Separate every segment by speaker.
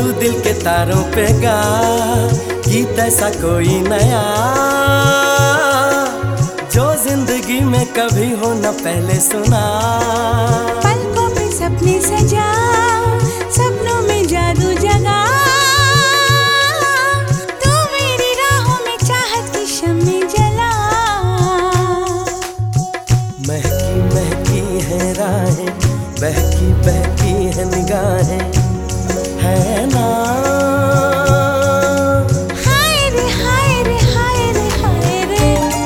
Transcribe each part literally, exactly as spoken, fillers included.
Speaker 1: तू दिल के तारों पे गा गीत ऐसा कोई नया, जो जिंदगी में कभी हो न पहले सुना।
Speaker 2: पलकों पे सपने सजा, सपनों में जादू जगा, तू मेरी राहों में चाहत की शम्मे जला।
Speaker 1: महकी महकी है राहें, बहकी बहकी है निगाहें, है ना।
Speaker 2: हाय रे हाय रे हाय रे हाय रे।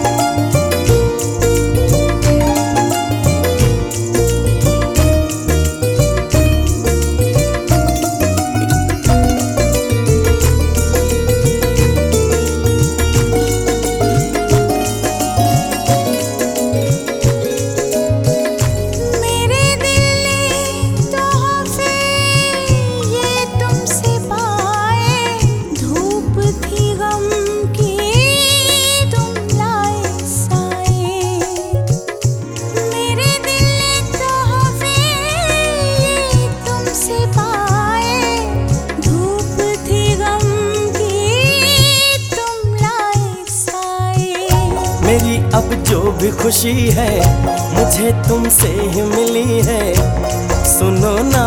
Speaker 2: मेरे दिल ने तोहफे ये तुमसे पाए, धूप थी गम की तुम लाए साए। मेरे दिल ने तोहफे ये तुमसे पाए, धूप थी गम की तुम लाए साए।
Speaker 1: मेरी अब जो भी खुशी है मुझे तुमसे ही मिली है, सुनो ना।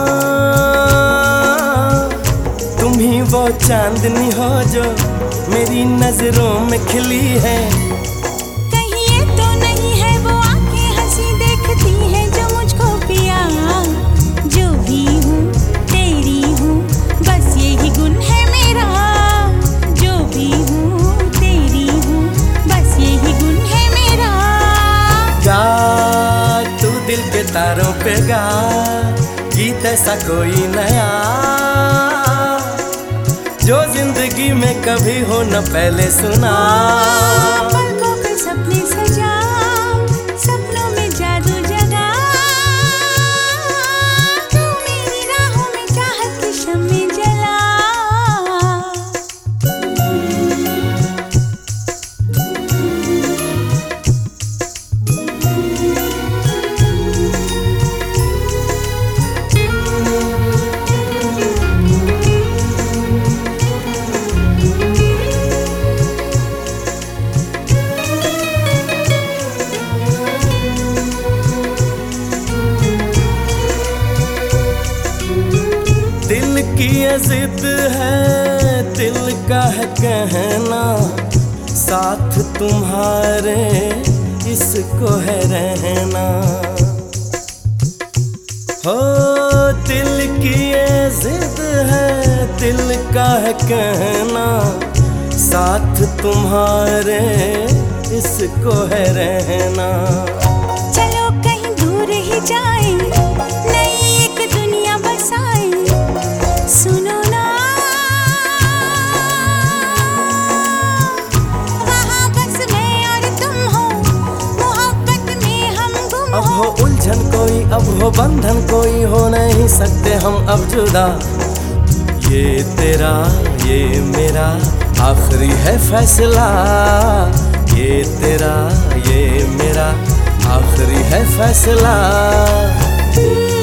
Speaker 1: तुम ही वो चांदनी हो जो मेरी नजरों में खिली है।
Speaker 2: कहीं ये तो नहीं है वो आंखें हंसी देखती है जो मुझको पिया। जो भी हूँ तेरी हूँ, बस यही गुण है मेरा। जो भी हूँ तेरी हूँ, बस यही गुण है मेरा।
Speaker 1: गा तू दिल के तारों पे गा गीत ऐसा कोई नया, जो जिंदगी में कभी हो न पहले सुना।
Speaker 2: पलकों पे सपने सजा, सपनों में जादू जगा, तू मेरी राहों में चाहत की शम्मे जला।
Speaker 1: दिल की ये जिद है, दिल का है कहना, साथ तुम्हारे इसको है रहना। हो दिल की ये जिद है, दिल का है कहना, साथ तुम्हारे इसको है रहना।
Speaker 2: चलो कहीं दूर ही जाए, नई एक दुनिया बसाए। सुनो ना, वहाँ बस मैं और तुम हो, मोहब्बत में हम गुम
Speaker 1: अब
Speaker 2: हो।
Speaker 1: हो उलझन कोई, अब हो बंधन कोई, हो नहीं सकते हम अब जुदा। ये तेरा ये मेरा आखिरी है फैसला, ये तेरा ये मेरा आखिरी है फैसला।